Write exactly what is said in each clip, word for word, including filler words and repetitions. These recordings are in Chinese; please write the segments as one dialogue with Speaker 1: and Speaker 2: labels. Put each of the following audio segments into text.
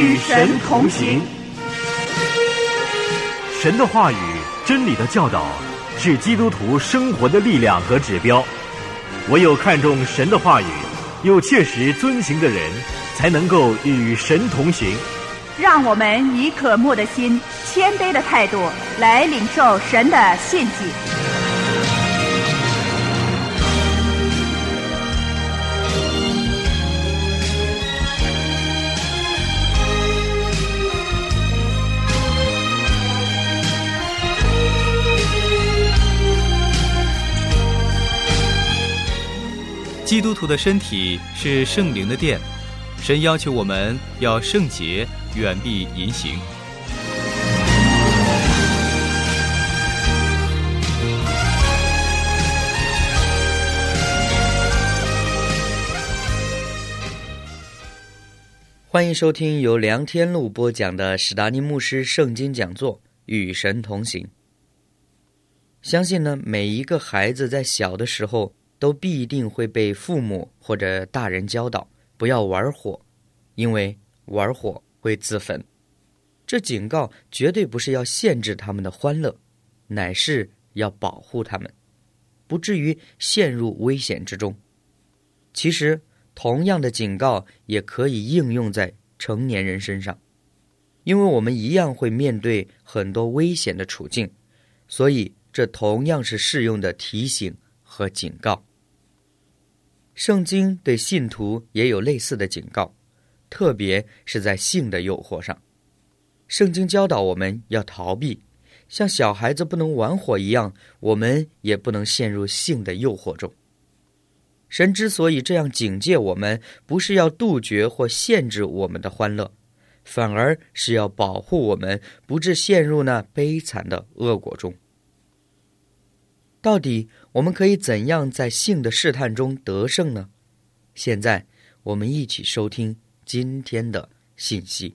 Speaker 1: 与神同行。
Speaker 2: 神的话语、真理的教导是基督徒生活的力量和指标。唯有看重神的话语，又切实遵行的人，才能够与神同行。
Speaker 1: 让我们以渴慕的心、谦卑的态度来领受神的信息。
Speaker 3: 基督徒的身体是圣灵的殿，神要求我们要圣洁，远避淫行。
Speaker 4: 欢迎收听由梁天路播讲的史达尼牧师圣经讲座《与神同行》。相信呢，每一个孩子在小的时候都必定会被父母或者大人教导不要玩火，因为玩火会自焚。这警告绝对不是要限制他们的欢乐，乃是要保护他们，不至于陷入危险之中。其实同样的警告也可以应用在成年人身上，因为我们一样会面对很多危险的处境，所以这同样是适用的提醒和警告。圣经对信徒也有类似的警告，特别是在性的诱惑上。圣经教导我们要逃避，像小孩子不能玩火一样，我们也不能陷入性的诱惑中。神之所以这样警戒我们，不是要杜绝或限制我们的欢乐，反而是要保护我们不致陷入那悲惨的恶果中。到底我们可以怎样在性的试探中得胜呢？现在我们一起收听今天的信息。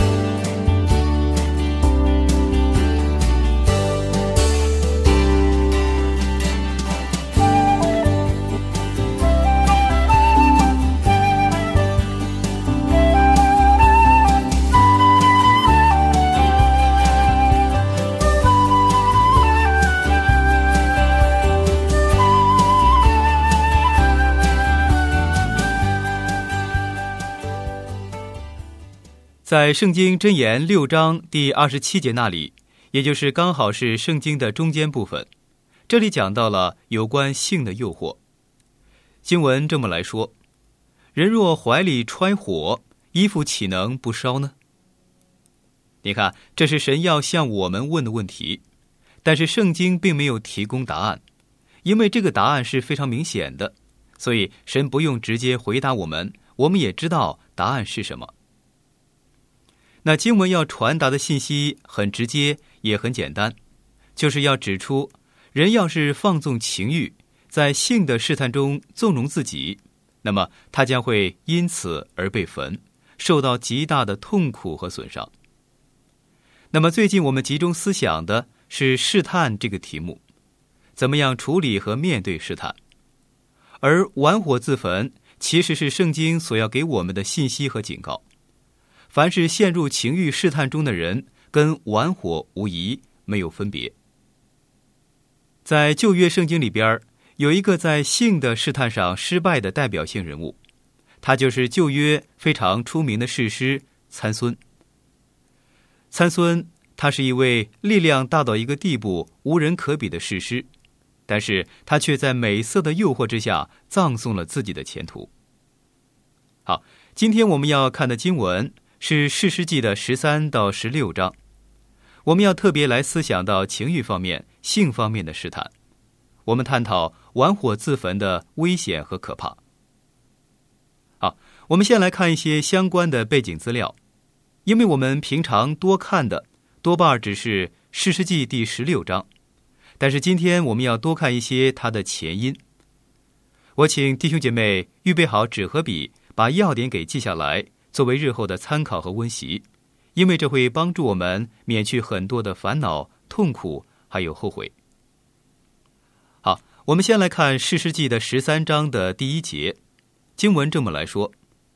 Speaker 3: 在圣经箴言六章第二十七节那里，也就是刚好是圣经的中间部分，这里讲到了有关性的诱惑。经文这么来说，人若怀里揣火，衣服岂能不烧呢？你看，这是神要向我们问的问题，但是圣经并没有提供答案，因为这个答案是非常明显的，所以神不用直接回答我们，我们也知道答案是什么。那经文要传达的信息很直接也很简单，就是要指出人要是放纵情欲，在性的试探中纵容自己，那么他将会因此而被焚，受到极大的痛苦和损伤。那么最近我们集中思想的是试探这个题目，怎么样处理和面对试探。而玩火自焚其实是圣经所要给我们的信息和警告。凡是陷入情欲试探中的人，跟玩火无疑，没有分别。在旧约圣经里边，有一个在性的试探上失败的代表性人物，他就是旧约非常出名的士师参孙。参孙他是一位力量大到一个地步无人可比的士师，但是他却在美色的诱惑之下葬送了自己的前途。好，今天我们要看的经文是士师记的十三到十六章，我们要特别来思想到情欲方面、性方面的试探，我们探讨玩火自焚的危险和可怕。好，我们先来看一些相关的背景资料，因为我们平常多看的多半只是士师记第十六章，但是今天我们要多看一些它的前因。我请弟兄姐妹预备好纸和笔，把要点给记下来，作为日后的参考和温习，因为这会帮助我们免去很多的烦恼、痛苦还有后悔。好，我们先来看士师记的十三章的第一节，经文这么来说：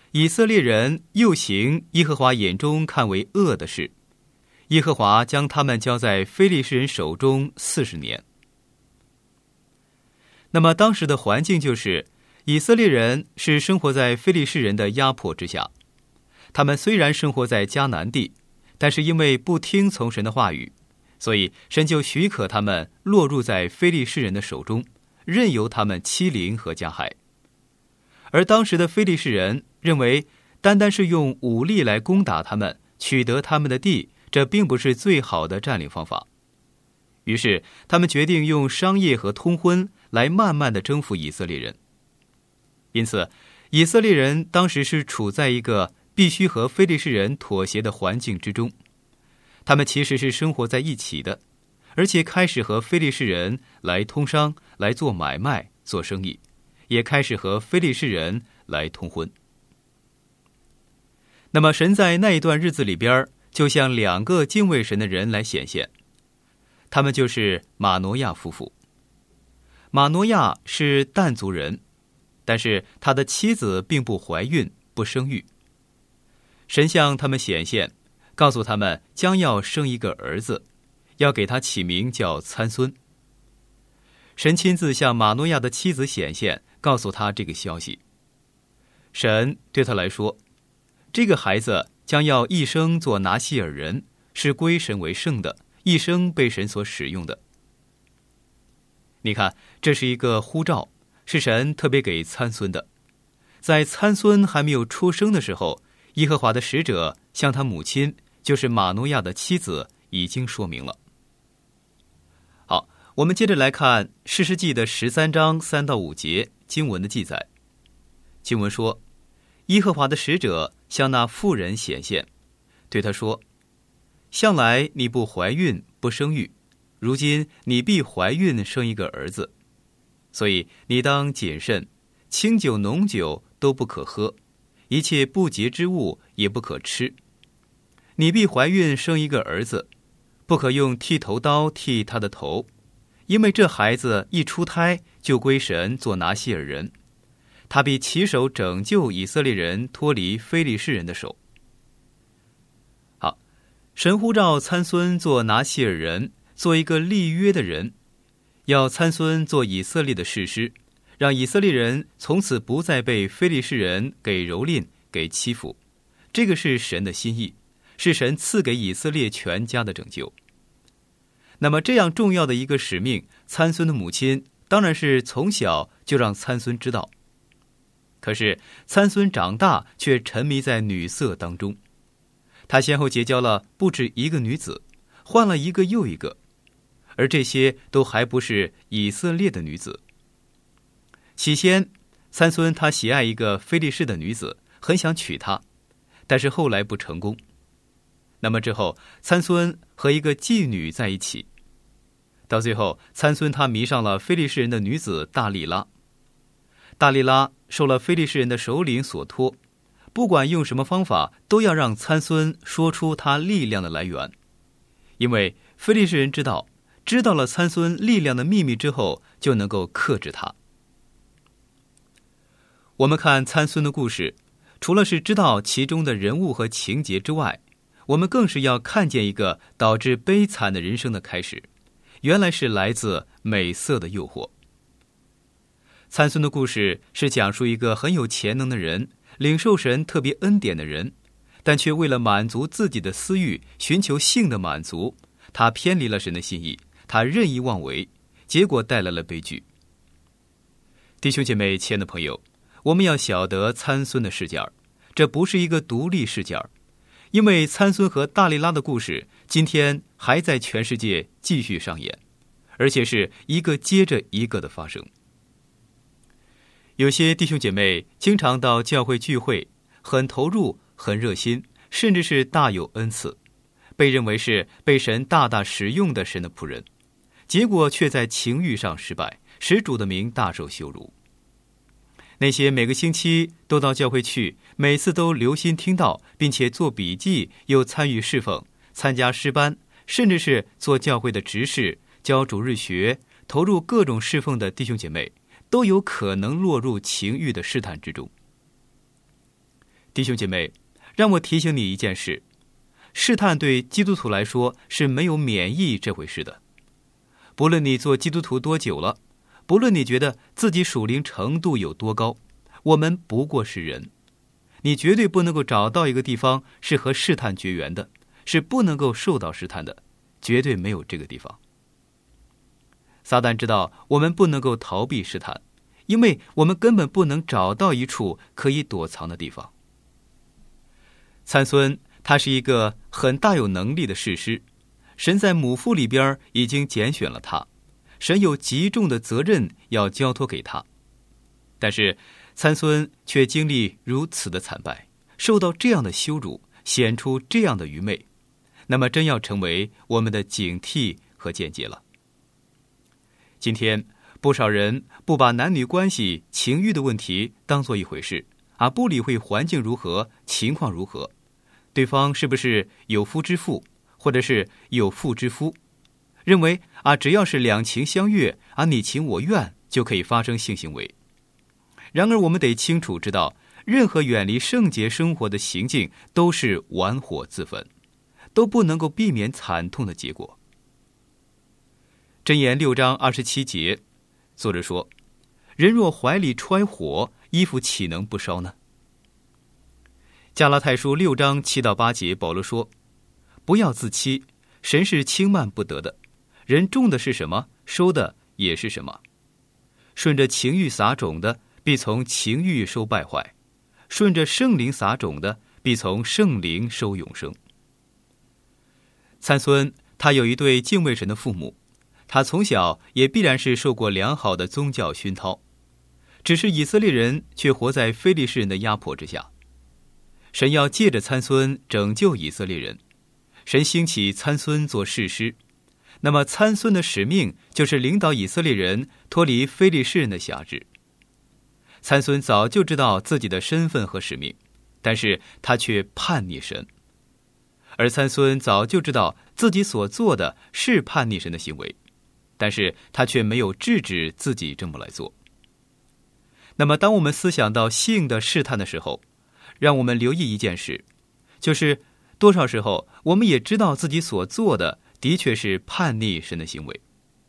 Speaker 3: 以色列人又行耶和华眼中看为恶的事，耶和华将他们交在非利士人手中四十年。那么当时的环境就是，以色列人是生活在非利士人的压迫之下。他们虽然生活在迦南地，但是因为不听从神的话语，所以神就许可他们落入在非利士人的手中，任由他们欺凌和加害。而当时的非利士人认为，单单是用武力来攻打他们，取得他们的地，这并不是最好的占领方法。于是他们决定用商业和通婚来慢慢地征服以色列人。因此以色列人当时是处在一个必须和非利士人妥协的环境之中。他们其实是生活在一起的，而且开始和非利士人来通商，来做买卖做生意，也开始和非利士人来通婚。那么神在那一段日子里边，就像两个敬畏神的人来显现，他们就是马挪亚夫妇。马挪亚是但族人，但是他的妻子并不怀孕，不生育。神向他们显现，告诉他们将要生一个儿子，要给他起名叫参孙。神亲自向马挪亚的妻子显现，告诉他这个消息。神对他来说，这个孩子将要一生做拿细尔人，是归神为圣的，一生被神所使用的。你看，这是一个呼召，是神特别给参孙的。在参孙还没有出生的时候，耶和华的使者向他母亲，就是马挪亚的妻子，已经说明了。好，我们接着来看士师记的十三章三到五节经文的记载。经文说，耶和华的使者向那妇人显现，对他说，向来你不怀孕不生育，如今你必怀孕生一个儿子，所以你当谨慎，清酒浓酒都不可喝，一切不洁之物也不可吃。你必怀孕生一个儿子，不可用剃头刀剃他的头，因为这孩子一出胎就归神做拿细尔人，他必起手拯救以色列人脱离非利士人的手。好，神呼召参孙做拿细尔人，做一个立约的人，要参孙做以色列的士师，让以色列人从此不再被非利士人给蹂躏给欺负。这个是神的心意，是神赐给以色列全家的拯救。那么这样重要的一个使命，参孙的母亲当然是从小就让参孙知道。可是参孙长大却沉迷在女色当中，他先后结交了不止一个女子，换了一个又一个，而这些都还不是以色列的女子。起先参孙他喜爱一个非利士的女子，很想娶她，但是后来不成功。那么之后参孙和一个妓女在一起，到最后参孙他迷上了非利士人的女子大利拉。大利拉受了非利士人的首领所托，不管用什么方法，都要让参孙说出他力量的来源。因为非利士人知道，知道了参孙力量的秘密之后，就能够克制他。我们看参孙的故事，除了是知道其中的人物和情节之外，我们更是要看见一个导致悲惨的人生的开始，原来是来自美色的诱惑。参孙的故事是讲述一个很有潜能的人，领受神特别恩典的人，但却为了满足自己的私欲，寻求性的满足，他偏离了神的心意，他任意妄为，结果带来了悲剧。弟兄姐妹，亲爱的朋友，我们要晓得参孙的视角，这不是一个独立视角，因为参孙和大利拉的故事今天还在全世界继续上演，而且是一个接着一个的发生。有些弟兄姐妹经常到教会聚会，很投入，很热心，甚至是大有恩赐，被认为是被神大大使用的神的仆人，结果却在情欲上失败，使主的名大受羞辱。那些每个星期都到教会去，每次都留心听到，并且做笔记，又参与侍奉，参加诗班，甚至是做教会的执事，教主日学，投入各种侍奉的弟兄姐妹，都有可能落入情欲的试探之中。 弟兄姐妹，让我提醒你一件事，试探对基督徒来说是没有免疫这回事的。不论你做基督徒多久了，不论你觉得自己属灵程度有多高，我们不过是人，你绝对不能够找到一个地方是和试探绝缘的，是不能够受到试探的，绝对没有这个地方。撒旦知道我们不能够逃避试探，因为我们根本不能找到一处可以躲藏的地方。参孙他是一个很大有能力的士师，神在母腹里边已经拣选了他，神有极重的责任要交托给他。但是参孙却经历如此的惨败，受到这样的羞辱，显出这样的愚昧，那么真要成为我们的警惕和见解了。今天不少人不把男女关系、情欲的问题当作一回事，啊，不理会环境如何、情况如何，对方是不是有夫之妇，或者是有妇之夫，认为啊，只要是两情相悦，啊，你情我愿，就可以发生性行为。然而我们得清楚知道，任何远离圣洁生活的行径都是玩火自焚，都不能够避免惨痛的结果。箴言六章二十七节，作者说：人若怀里揣火，衣服岂能不烧呢？加拉太书六章七到八节，保罗说：不要自欺，神是轻慢不得的，人种的是什么，收的也是什么。顺着情欲撒种的，必从情欲收败坏；顺着圣灵撒种的，必从圣灵收永生。参孙他有一对敬畏神的父母，他从小也必然是受过良好的宗教熏陶，只是以色列人却活在非利士人的压迫之下。神要借着参孙拯救以色列人，神兴起参孙做士师，那么参孙的使命就是领导以色列人脱离非利士人的辖制。参孙早就知道自己的身份和使命，但是他却叛逆神。而参孙早就知道自己所做的是叛逆神的行为，但是他却没有制止自己这么来做。那么当我们思想到性的试探的时候，让我们留意一件事，就是多少时候我们也知道自己所做的的确是叛逆神的行为。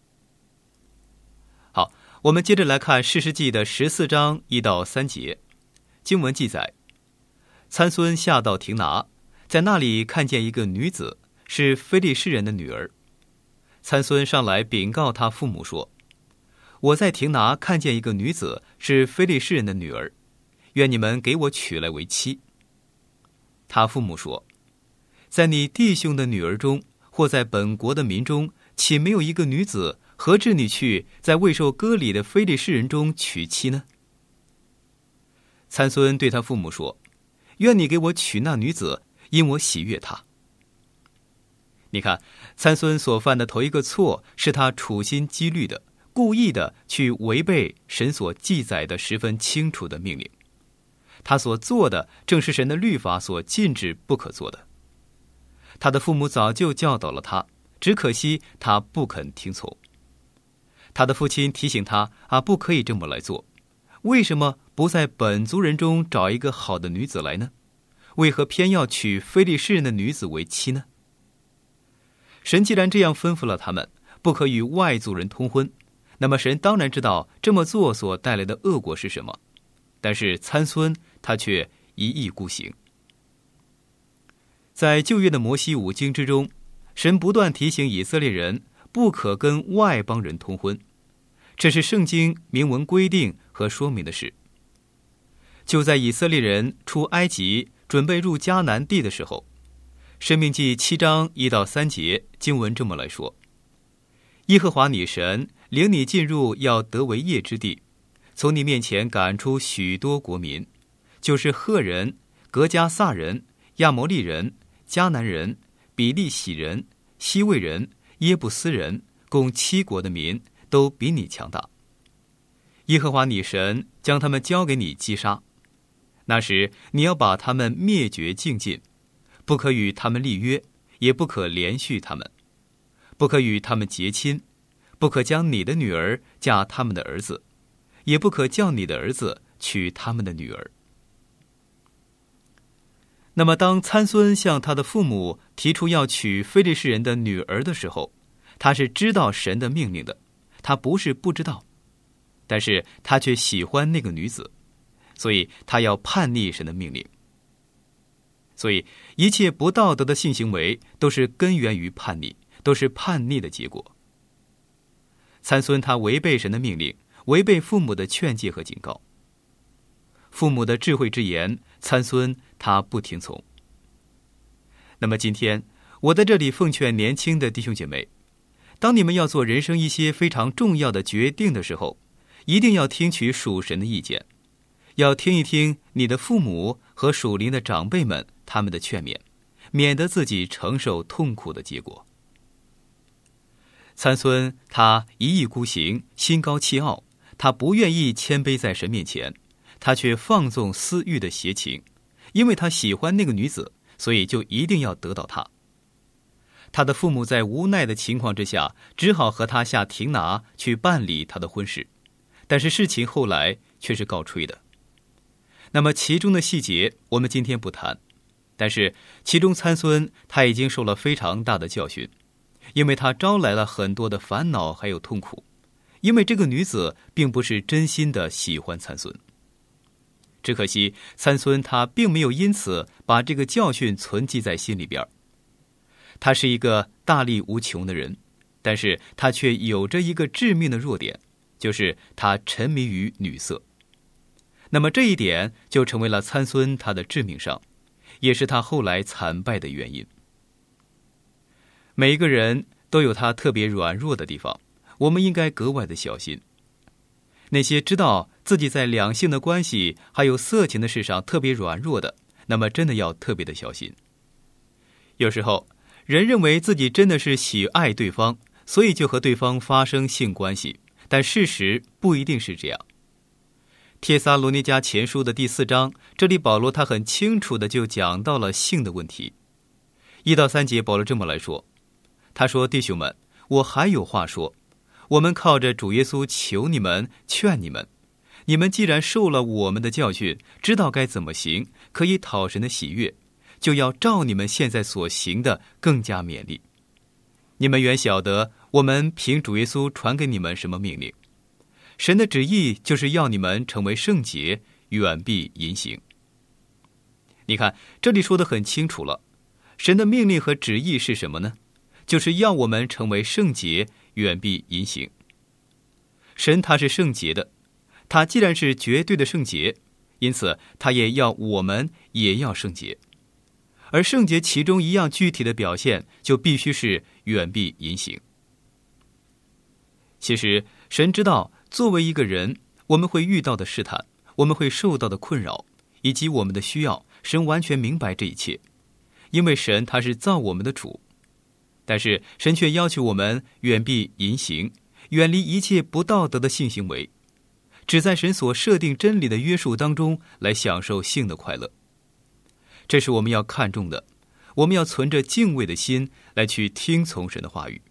Speaker 3: 好，我们接着来看士师记的十四章一到三节，经文记载，参孙下到亭拿，在那里看见一个女子，是非利士人的女儿。参孙上来禀告他父母说：我在亭拿看见一个女子，是非利士人的女儿，愿你们给我娶来为妻。他父母说：在你弟兄的女儿中，或在本国的民中，岂没有一个女子，何至你去在未受割礼的非利士人中娶妻呢？参孙对他父母说：愿你给我娶那女子，因我喜悦她。你看，参孙所犯的头一个错，是他处心积虑的、故意的去违背神所记载的十分清楚的命令。他所做的正是神的律法所禁止不可做的。他的父母早就教导了他，只可惜他不肯听从。他的父亲提醒他啊，不可以这么来做。为什么不在本族人中找一个好的女子来呢？为何偏要娶非利士人的女子为妻呢？神既然这样吩咐了他们，不可与外族人通婚，那么神当然知道这么做所带来的恶果是什么。但是参孙他却一意孤行。在旧约的摩西五经之中，神不断提醒以色列人不可跟外邦人通婚，这是圣经明文规定和说明的事。就在以色列人出埃及准备入迦南地的时候，申命记七章一到三节经文这么来说：耶和华你神领你进入要得为业之地，从你面前赶出许多国民，就是赫人、革迦撒人、亚摩利人、迦南人、比利洗人、希未人、耶布斯人，共七国的民，都比你强大。耶和华你神将他们交给你击杀，那时你要把他们灭绝尽尽，不可与他们立约，也不可连续他们，不可与他们结亲，不可将你的女儿嫁他们的儿子，也不可叫你的儿子娶他们的女儿。 那么当参孙向他的父母提出要娶非利士人的女儿的时候，他是知道神的命令的，他不是不知道，但是他却喜欢那个女子，所以他要叛逆神的命令。所以一切不道德的性行为都是根源于叛逆，都是叛逆的结果。参孙他违背神的命令，违背父母的劝诫和警告。父母的智慧之言，参孙他不听从。那么今天我在这里奉劝年轻的弟兄姐妹，当你们要做人生一些非常重要的决定的时候，一定要听取属神的意见，要听一听你的父母和属灵的长辈们他们的劝勉，免得自己承受痛苦的结果。参孙他一意孤行，心高气傲，他不愿意谦卑在神面前，他却放纵私欲的邪情，因为他喜欢那个女子，所以就一定要得到她。他的父母在无奈的情况之下，只好和他下亭拿去办理他的婚事，但是事情后来却是告吹的。那么其中的细节我们今天不谈，但是其中参孙他已经受了非常大的教训，因为他招来了很多的烦恼还有痛苦，因为这个女子并不是真心的喜欢参孙。只可惜参孙他并没有因此把这个教训存记在心里边。他是一个大力无穷的人，但是他却有着一个致命的弱点，就是他沉迷于女色。那么这一点就成为了参孙他的致命伤，也是他后来惨败的原因。每一个人都有他特别软弱的地方，我们应该格外的小心。那些知道自己在两性的关系还有色情的事上特别软弱的，那么真的要特别的小心。有时候人认为自己真的是喜爱对方，所以就和对方发生性关系，但事实不一定是这样。帖撒罗尼迦前书的第四章，这里保罗他很清楚的就讲到了性的问题。一到三节保罗这么来说，他说：弟兄们，我还有话说，我们靠着主耶稣求你们，劝你们，你们既然受了我们的教训，知道该怎么行，可以讨神的喜悦，就要照你们现在所行的更加勉励。你们原晓得我们凭主耶稣传给你们什么命令，神的旨意就是要你们成为圣洁，远避淫行。你看这里说得很清楚了，神的命令和旨意是什么呢？就是要我们成为圣洁，远避淫行。神他是圣洁的，他既然是绝对的圣洁，因此他也要我们也要圣洁。而圣洁其中一样具体的表现，就必须是远避淫行。其实神知道作为一个人我们会遇到的试探，我们会受到的困扰，以及我们的需要，神完全明白这一切，因为神他是造我们的主。但是神却要求我们远避淫行，远离一切不道德的性行为，只在神所设定真理的约束当中来享受性的快乐。这是我们要看重的，我们要存着敬畏的心来去听从神的话语。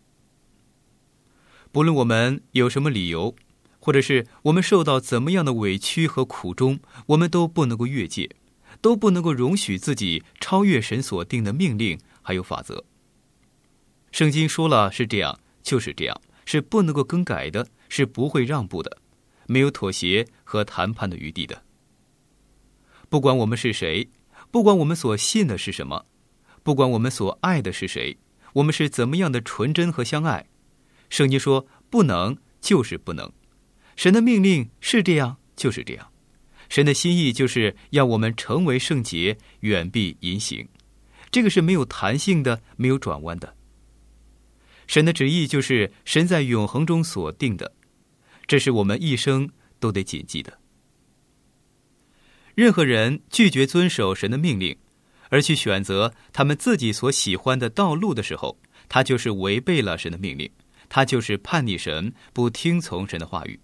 Speaker 3: 不论我们有什么理由，或者是我们受到怎么样的委屈和苦衷，我们都不能够越界，都不能够容许自己超越神所定的命令还有法则。圣经说了是这样就是这样，是不能够更改的，是不会让步的，没有妥协和谈判的余地的。不管我们是谁，不管我们所信的是什么，不管我们所爱的是谁，我们是怎么样的纯真和相爱，圣经说不能就是不能，神的命令是这样就是这样，神的心意就是要我们成为圣洁，远避淫行，这个是没有弹性的，没有转弯的。神的旨意就是神在永恒中所定的，这是我们一生都得谨记的。任何人拒绝遵守神的命令，而去选择他们自己所喜欢的道路的时候，他就是违背了神的命令，他就是叛逆神，不听从神的话语。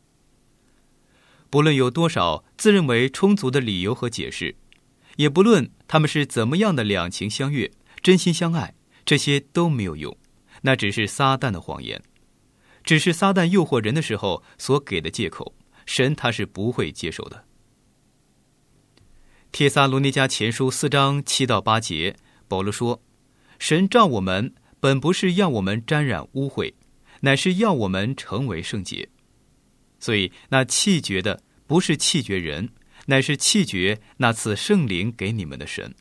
Speaker 3: 不论有多少自认为充足的理由和解释，也不论他们是怎么样的两情相悦，真心相爱，这些都没有用，那只是撒旦的谎言，只是撒旦诱惑人的时候所给的借口，神他是不会接受的。 帖撒罗尼迦前书四章七到八节，保罗说，神召我们本不是要我们沾染污秽，乃是要我们成为圣洁。所以那弃绝的不是弃绝人，乃是弃绝那赐圣灵给你们的神。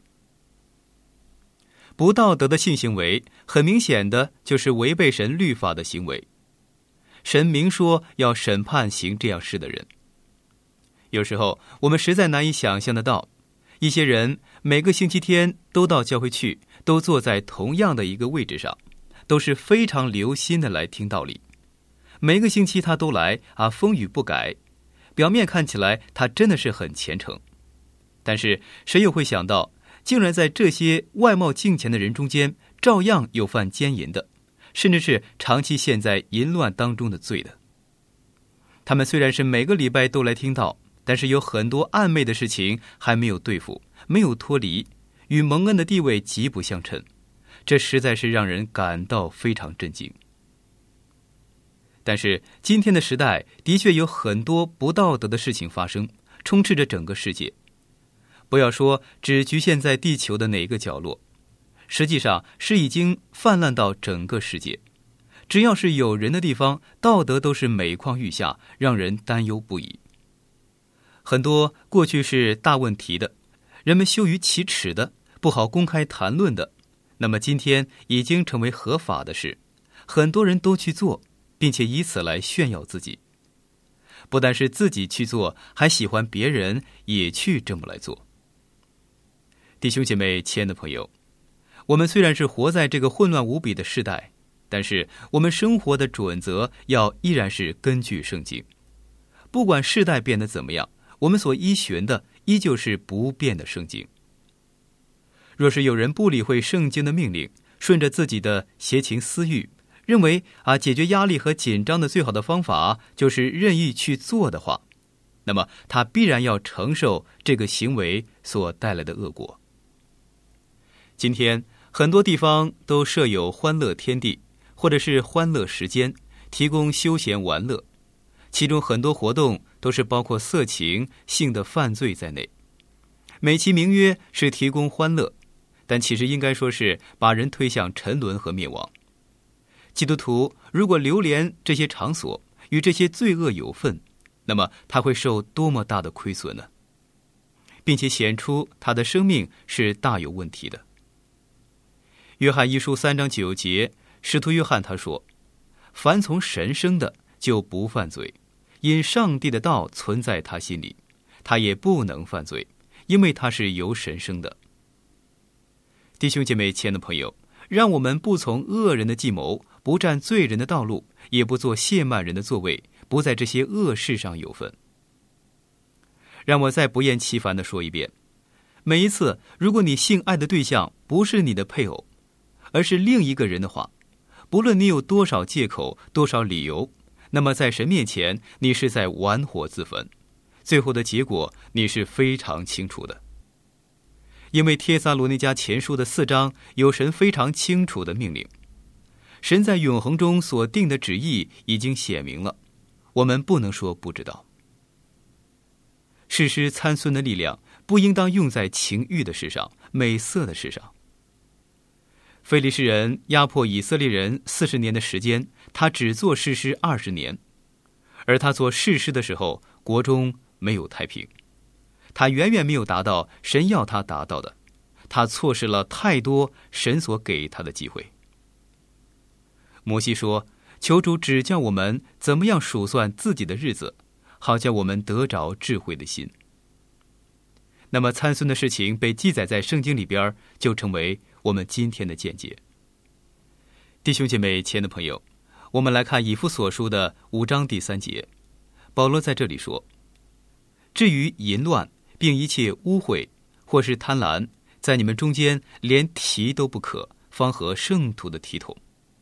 Speaker 3: 不道德的性行为很明显的就是违背神律法的行为，神明说要审判行这样事的人。有时候我们实在难以想象得到，一些人每个星期天都到教会去，都坐在同样的一个位置上，都是非常留心的来听道理。每个星期他都来啊，风雨不改，表面看起来他真的是很虔诚。但是谁又会想到，竟然在这些外貌敬虔的人中间，照样有犯奸淫的，甚至是长期陷在淫乱当中的罪的。他们虽然是每个礼拜都来听道，但是有很多暧昧的事情还没有对付，没有脱离，与蒙恩的地位极不相称，这实在是让人感到非常震惊。但是今天的时代的确有很多不道德的事情发生，充斥着整个世界。不要说只局限在地球的哪一个角落，实际上是已经泛滥到整个世界。只要是有人的地方，道德都是每况愈下，让人担忧不已。很多过去是大问题的，人们羞于启齿的，不好公开谈论的，那么今天已经成为合法的事，很多人都去做，并且以此来炫耀自己。不但是自己去做，还喜欢别人也去这么来做。弟兄姐妹，亲爱的朋友，我们虽然是活在这个混乱无比的时代，但是我们生活的准则要依然是根据圣经。不管世代变得怎么样，我们所依循的依旧是不变的圣经。若是有人不理会圣经的命令，顺着自己的邪情私欲，认为啊解决压力和紧张的最好的方法就是任意去做的话，那么他必然要承受这个行为所带来的恶果。今天很多地方都设有欢乐天地，或者是欢乐时间，提供休闲玩乐，其中很多活动都是包括色情、性的犯罪在内。美其名曰是提供欢乐，但其实应该说是把人推向沉沦和灭亡。基督徒如果流连这些场所，与这些罪恶有份，那么他会受多么大的亏损呢？并且显出他的生命是大有问题的。约翰一书三章九节，使徒约翰他说，凡从神生的就不犯罪，因上帝的道存在他心里，他也不能犯罪，因为他是由神生的。弟兄姐妹，亲爱的朋友，让我们不从恶人的计谋，不占罪人的道路，也不做亵慢人的座位，不在这些恶事上有份。让我再不厌其烦地说一遍，每一次如果你性爱的对象不是你的配偶，而是另一个人的话，不论你有多少借口，多少理由，那么在神面前你是在玩火自焚，最后的结果你是非常清楚的。因为帖撒罗尼迦前书的四章有神非常清楚的命令，神在永恒中所定的旨意已经显明了，我们不能说不知道。世师参孙的力量不应当用在情欲的事上、美色的事上。非利士人压迫以色列人四十年的时间，他只做士师二十年，而他做士师的时候，国中没有太平。他远远没有达到神要他达到的，他错失了太多神所给他的机会。摩西说，求主指教我们怎么样数算自己的日子，好叫我们得着智慧的心。那么参孙的事情被记载在圣经里边，就成为我们今天的见解。弟兄姐妹，亲爱的朋友，我们来看以弗所书的五章第三节，保罗在这里说，至于淫乱并一切污秽或是贪婪，在你们中间连提都不可，方合圣徒的体统。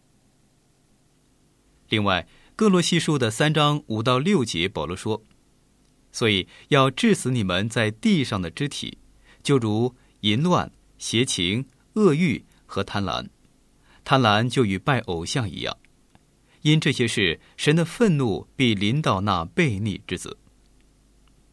Speaker 3: 另外哥罗西书的三章五到六节，保罗说，所以要治死你们在地上的肢体，就如淫乱、邪情、恶欲和贪婪。贪婪就与拜偶像一样，因这些事，神的愤怒必临到那悖逆之子。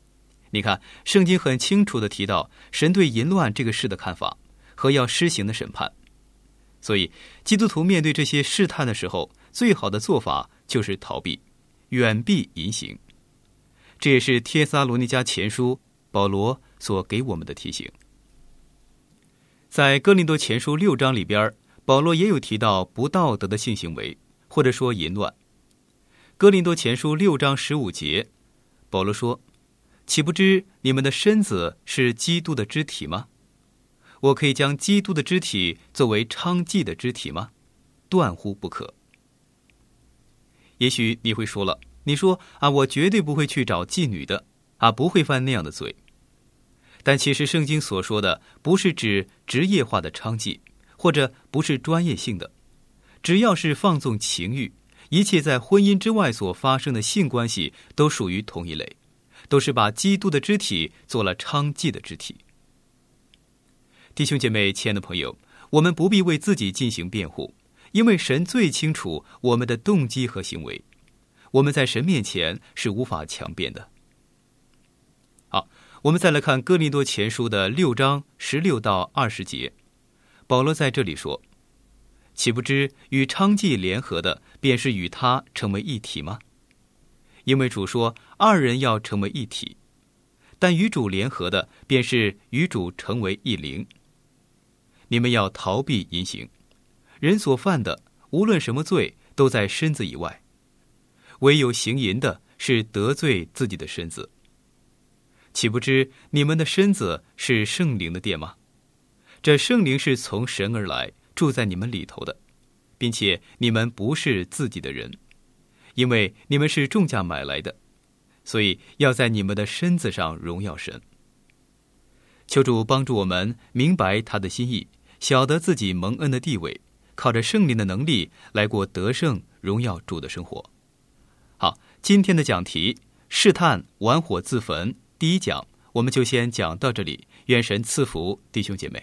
Speaker 3: 你看，圣经很清楚地提到神对淫乱这个事的看法和要施行的审判。所以基督徒面对这些试探的时候，最好的做法就是逃避，远避淫行。这也是帖撒罗尼迦前书保罗所给我们的提醒。在哥林多前书六章里边，保罗也有提到不道德的性行为，或者说淫乱。哥林多前书六章十五节，保罗说：岂不知你们的身子是基督的肢体吗？我可以将基督的肢体作为娼妓的肢体吗？断乎不可。也许你会说了，你说啊，我绝对不会去找妓女的，啊，不会犯那样的罪。但其实圣经所说的不是指职业化的娼妓，或者不是专业性的，只要是放纵情欲，一切在婚姻之外所发生的性关系都属于同一类，都是把基督的肢体做了娼妓的肢体。弟兄姐妹，亲爱的朋友，我们不必为自己进行辩护，因为神最清楚我们的动机和行为，我们在神面前是无法强辩的。好，我们再来看哥林多前书的六章十六到二十节，保罗在这里说：岂不知与娼妓联合的，便是与他成为一体吗？因为主说二人要成为一体，但与主联合的，便是与主成为一灵。你们要逃避淫行，人所犯的无论什么罪，都在身子以外，唯有行淫的是得罪自己的身子。岂不知你们的身子是圣灵的殿吗？这圣灵是从神而来，住在你们里头的，并且你们不是自己的人，因为你们是重价买来的，所以要在你们的身子上荣耀神。求主帮助我们明白他的心意，晓得自己蒙恩的地位，靠着圣灵的能力来过得胜荣耀主的生活。好，今天的讲题试探玩火自焚第一讲，我们就先讲到这里。愿神赐福弟兄姐妹。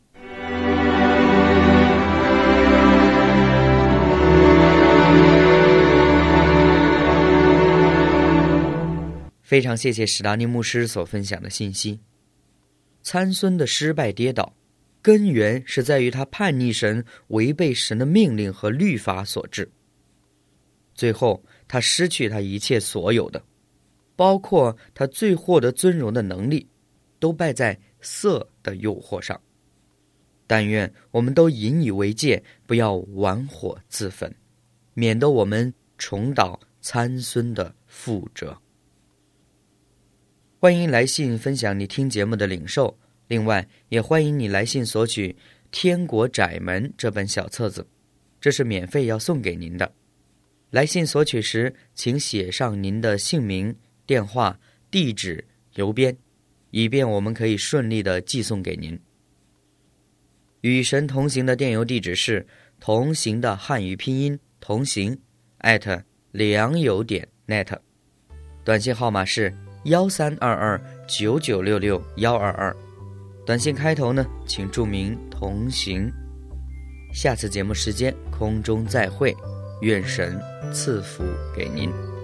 Speaker 4: 非常谢谢史达尼牧师所分享的信息。参孙的失败跌倒，根源是在于他叛逆神，违背神的命令和律法所致。最后他失去他一切所有的，包括他最获得尊荣的能力，都败在色的诱惑上。但愿我们都引以为戒，不要玩火自焚，免得我们重蹈参孙的覆辙。欢迎来信分享你听节目的领受，另外也欢迎你来信索取《天国窄门》这本小册子，这是免费要送给您的。来信索取时，请写上您的姓名、电话、地址、邮编，以便我们可以顺利的寄送给您。与神同行的电邮地址是同行的汉语拼音同行 at 良友点 net， 短信号码是幺三二二九九六六幺二二，短信开头呢，请注明同行。下次节目时间空中再会，愿神赐福给您。